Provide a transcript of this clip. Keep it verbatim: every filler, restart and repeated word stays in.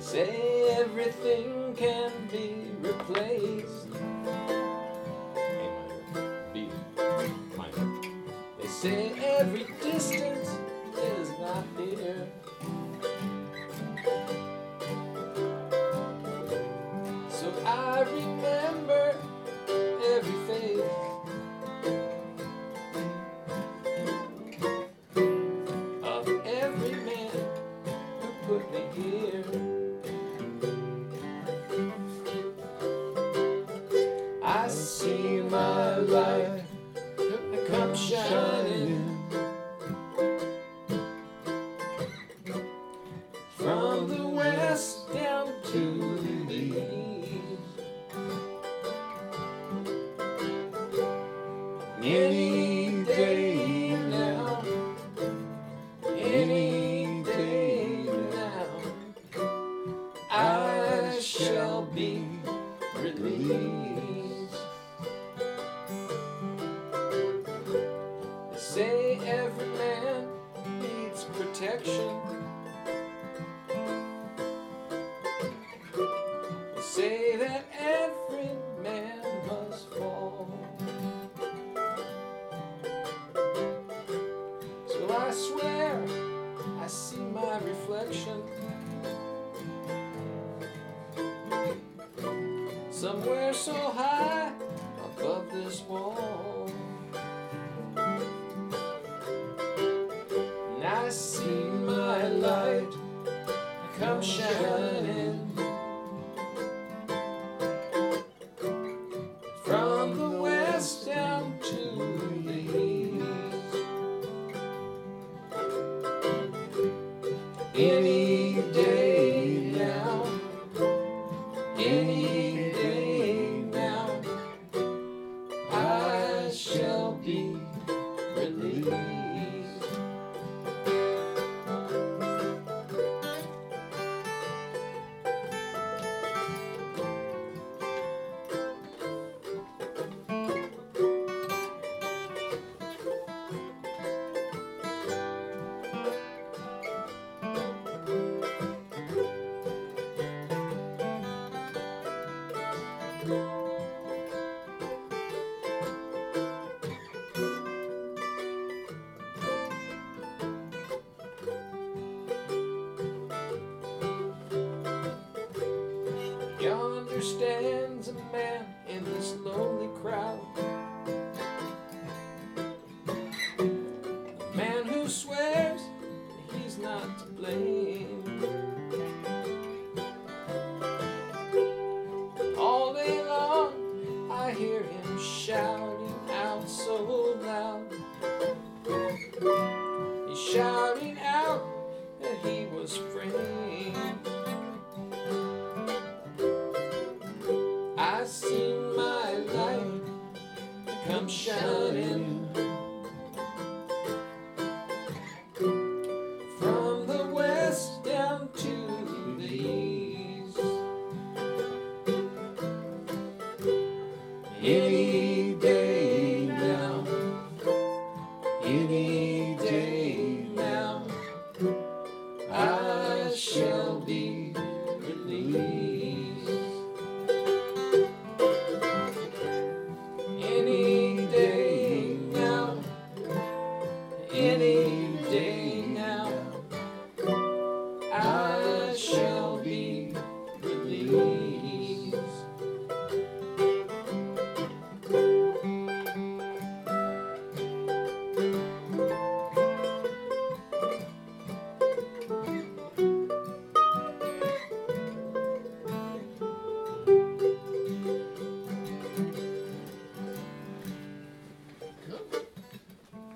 Say everything can be replaced. A minor, B minor. They say every distance is not near. So I remember every face of every man who put me here. I see my light come shining from the west down to the east. Any day now, any day now, I shall be released. They say every man needs protection. They say that every man must fall. So I swear I see my reflection somewhere so high above this wall. And I see my light come shining from the west down to the east. Any day now, any day now, I shall be released. Yonder stands a man in this lonely crowd, a man who swears he's not to blame. All day long I hear him shouting out so loud. He's shouting out that he was framed. I see my light come shining from the west down to the east. Any day now, any day now, I shall be released.